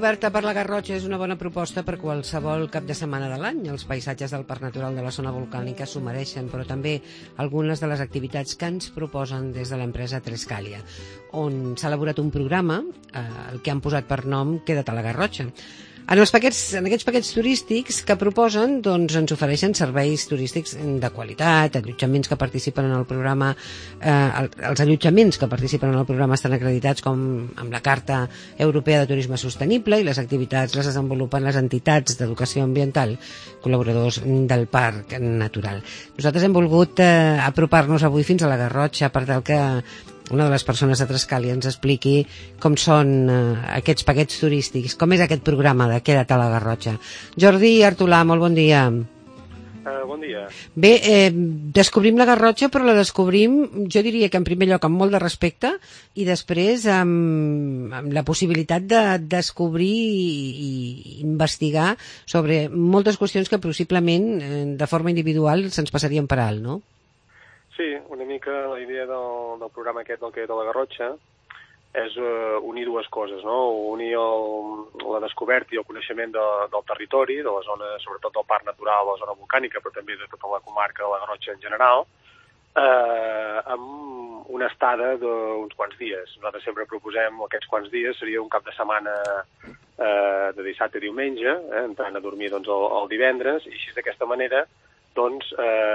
oberta per la Garrotxa és una bona proposta per qualsevol cap de setmana de l'any. Els paisatges del Parc Natural de la zona volcànica s'ho mereixen, però també algunes de les activitats que ens proposen des de l'empresa Trescalia, on s'ha elaborat un programa, el que han posat per nom Queda't a la Garrotxa. En aquests paquets turístics que proposen, doncs ens ofereixen serveis turístics de qualitat, allotjaments que participen en el programa, els allotjaments que participen en el programa estan acreditats com amb la Carta Europea de Turisme Sostenible, i les activitats les desenvolupen les entitats d'educació ambiental, col·laboradors del Parc Natural. Nosaltres hem volgut apropar-nos avui fins a la Garrotxa per tal que una de les persones de Trescalia ens expliqui com són aquests paquets turístics, com és aquest programa de Queda't a la Garrotxa. Jordi Artolà, molt bon dia. Bon dia. Bé, descobrim la Garrotxa, però la descobrim, jo diria que en primer lloc amb molt de respecte i després amb la possibilitat de descobrir i investigar sobre moltes qüestions que possiblement de forma individual se'ns passarien per alt, no? Sí, una mica la idea del programa aquest del Queda't a la Garrotxa és unir dues coses, no? Unir la descoberta i el coneixement del territori, de la zona, sobretot del Parc Natural, de la zona volcànica, però també de tota la comarca de la Garrotxa en general, amb una estada d'uns quants dies. Nosaltres sempre proposem aquests quants dies, seria un cap de setmana de dissabte a diumenge, entrant a dormir doncs, el divendres, i així d'aquesta manera doncs,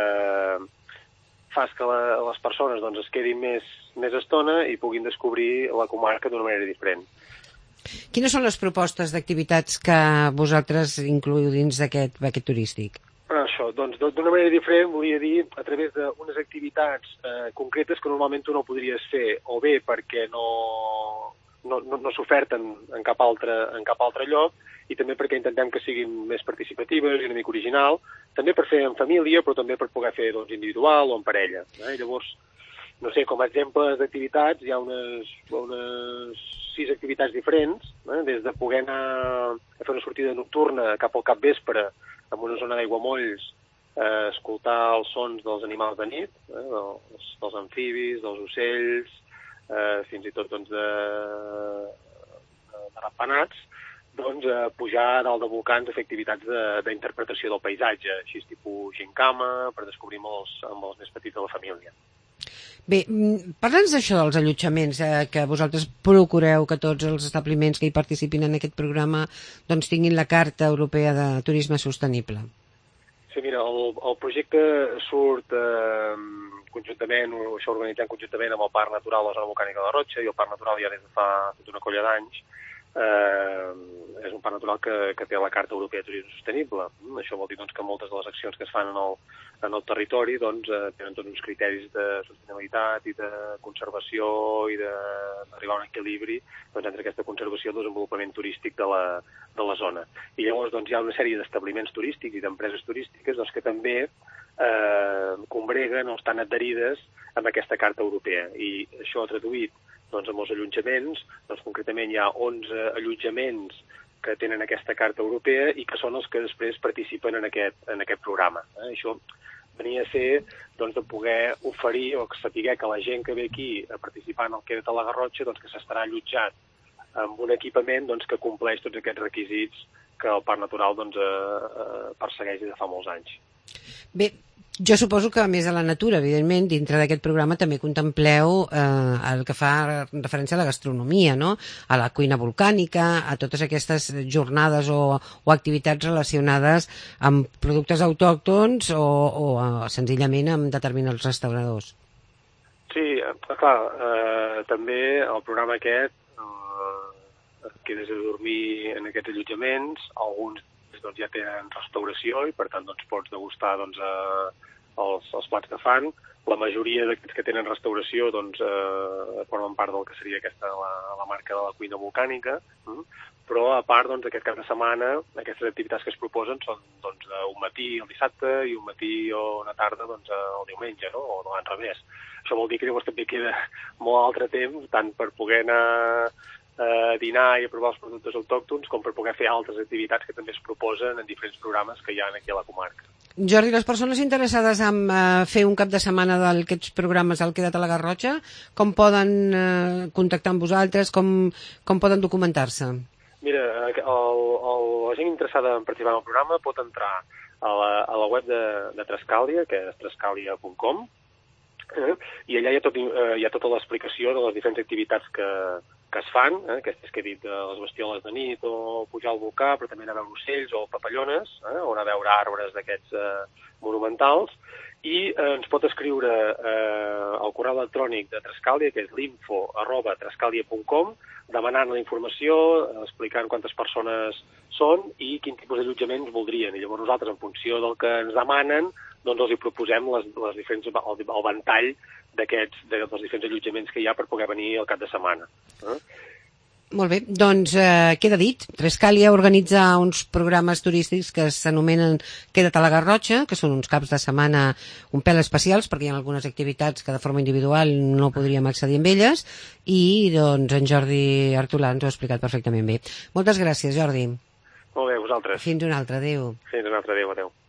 fas que les persones doncs, es quedin més estona i puguin descobrir la comarca d'una manera diferent. Quines són les propostes d'activitats que vosaltres incloïu dins d'aquest paquet turístic? Això, doncs, d'una manera diferent, volia dir, a través d'unes activitats concretes que normalment tu no podries fer, o bé perquè no s'oferten en cap altre lloc, i també perquè intentem que siguin més participatives i una mica original, també per fer en família, però també per poder fer doncs, individual o en parella. I llavors, no sé, com a exemples d'activitats, hi ha unes 6 activitats diferents, des de poder anar a fer una sortida nocturna cap al capvespre, en una zona d'aiguamolls, escoltar els sons dels animals de nit, dels amfibis, dels ocells, fins i tot doncs, de ratpenats, doncs, pujar a dalt de volcans a fer activitats d'interpretació del paisatge, així tipus gincama, per descobrir amb els més petits de la família. Bé, parla'ns d'això dels allotjaments, que vosaltres procureu que tots els establiments que hi participin en aquest programa doncs tinguin la Carta Europea de Turisme Sostenible. Sí, mira, el projecte surt conjuntament, o això organitzant conjuntament amb el Parc Natural de la zona volcànica de la Garrotxa, i el Parc Natural ja des de fa tota una colla d'anys és un parc natural que té la Carta Europea de Turisme Sostenible. Això vol dir doncs, que moltes de les accions que es fan en el territori doncs, tenen tots uns criteris de sostenibilitat i de conservació i d'arribar a un equilibri doncs, entre aquesta conservació i el desenvolupament turístic de la zona. I llavors doncs, hi ha una sèrie d'establiments turístics i d'empreses turístiques doncs, que també combreguen o estan adherides amb aquesta Carta Europea. I això traduït doncs, amb els allotjaments, doncs, concretament hi ha 11 allotjaments que tenen aquesta Carta Europea i que són els que després participen en aquest programa. Això venia a ser doncs, de poder oferir o saber que la gent que ve aquí a participar en el Queda't a la Garrotxa doncs, que s'estarà allotjat amb un equipament doncs, que compleix tots aquests requisits que el Parc Natural doncs, persegueix des de fa molts anys. Bé, jo suposo que a més de la natura, evidentment, dintre d'aquest programa també contempleu el que fa referència a la gastronomia, no? A la cuina volcànica, a totes aquestes jornades o activitats relacionades amb productes autòctons o senzillament amb determinats restauradors. Sí, clar, també el programa aquest quedes a dormir en aquests allotjaments, alguns doncs, ja tenen restauració i per tant doncs, pots degustar doncs, els plats que fan. La majoria d'aquests que tenen restauració doncs, formen part del que seria la marca de la cuina volcànica, però a part doncs, aquest cap de setmana aquestes activitats que es proposen són doncs, un matí el dissabte i un matí o una tarda doncs, el diumenge, no? O no, al revés. Això vol dir que llavors també queda molt altre temps tant per poder anar a dinar i a provar els productes autòctons com per poder fer altres activitats que també es proposen en diferents programes que hi ha aquí a la comarca. Jordi, les persones interessades en fer un cap de setmana d'aquests programes al Queda't a la Garrotxa, com poden contactar amb vosaltres, com poden documentar-se? Mira, la gent interessada en participar en el programa pot entrar a la web de Trescàlia, que és trescalia.com, i allà hi ha tota l'explicació de les diferents activitats que es fan, aquestes que he dit, les bestioles de nit o pujar al volcà, però també anar a veure ocells o papallones, o anar a veure arbres d'aquests monumentals, i ens pot escriure al correu electrònic de Trescàlia, que és l'info@trescalia.com, demanant la informació, explicant quantes persones són i quin tipus d'allotjaments voldrien. I llavors nosaltres, en funció del que ens demanen, doncs els hi proposem el ventall dels diferents allotjaments que hi ha per poder venir al cap de setmana. Molt bé, doncs queda dit. Trescàlia organitza uns programes turístics que s'anomenen Queda't a la Garrotxa, que són uns caps de setmana un pèl especials, perquè hi ha algunes activitats que de forma individual no podríem accedir amb elles, i doncs en Jordi Artolà ens ho ha explicat perfectament bé. Moltes gràcies, Jordi. Molt bé, vosaltres. Fins una altra, adéu. Fins una altra, adéu.